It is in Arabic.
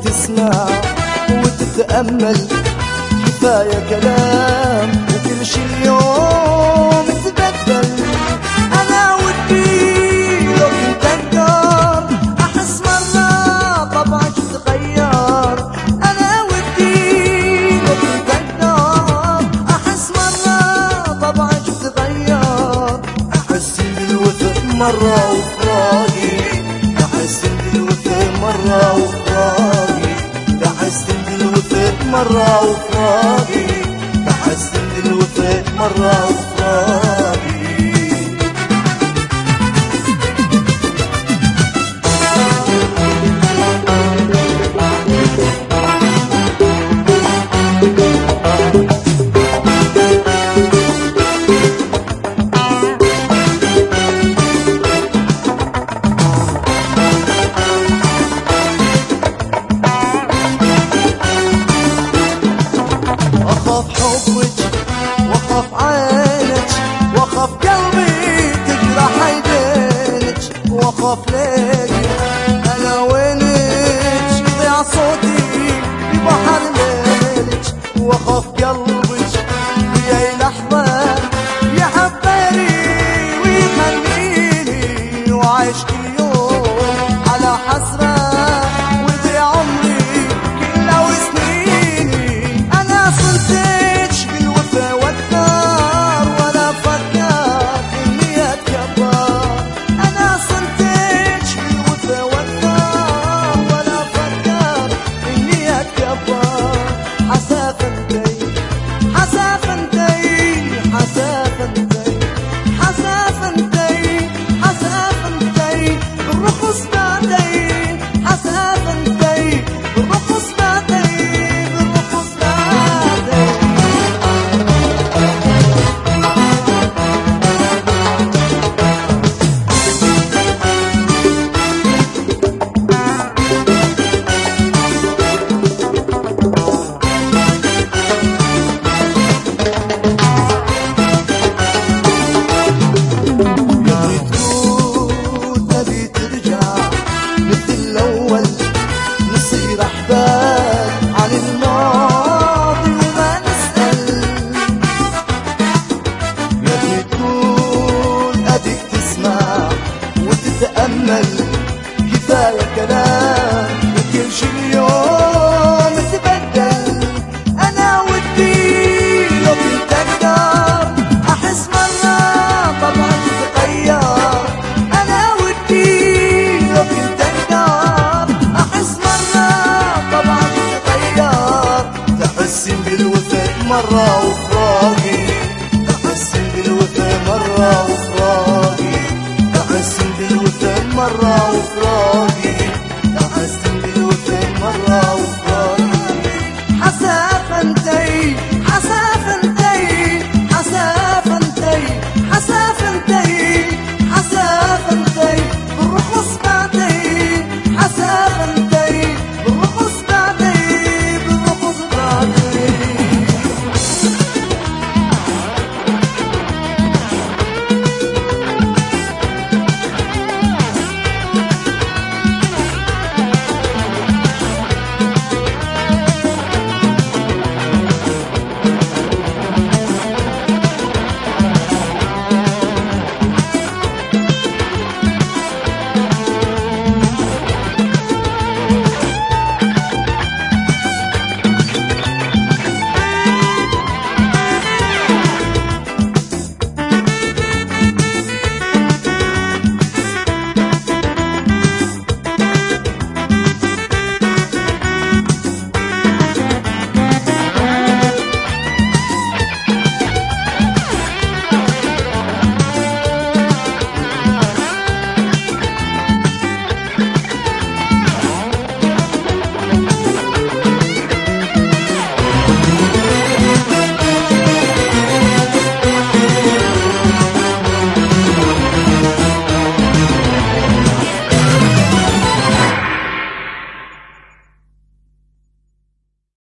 تسمع وتتأمل، كفاية كلام وكل شي اليوم تبدل. أنا ودي لو كنت أقدر أحس مرة طبعك تغير. أنا ودي لو كنت أقدر أحس مرة طبعك تغير. أحسن بالوفا مرة وفراقي، أحسن بالوفا مرة وفراقي، أحسن بالوفا مرة وفراقي، أحسن بالوفا مرة وفراقي. أخاف حبك وأخاف عينك وأخاف قلبي تجرح يدينك، وأخاف ليلي أنا وينك يضيع صوتي في بحر ليلك، وأخاف قلبك في لحظة يحبني ويخليني وعايش كل يوم على حسرة ويضيع عمري كله وسنيني. أنا صرتك بالوفا والدار ولا فكرت إني أتكبر. أنا صرتك بالوفا والدار ولا فكرت إني أتكبر. حسافنتي حسافنتي حسافنتي حسافنتي حسافنتي بالرخص بعدين، حسافنتي بالرخص بعدين، بالرخص بعدين. يلي تقول تبي ترجع مثل الأول، نصير أحباب عن الماضي وما نسأل. يلي تقول أديك تسمع وتتأمل، كفاية كلام وكل شي اليوم تبدل. أنا ودي لو كنت أقدر أحس مرة طبعك تغير. أنا ودي لو كنت أقدر أحس مرة طبعك تغير. تحسن بالوفا مرة وفراقي، تحسن بالوفا مرة وفراقي، تحسن بالوفا مرة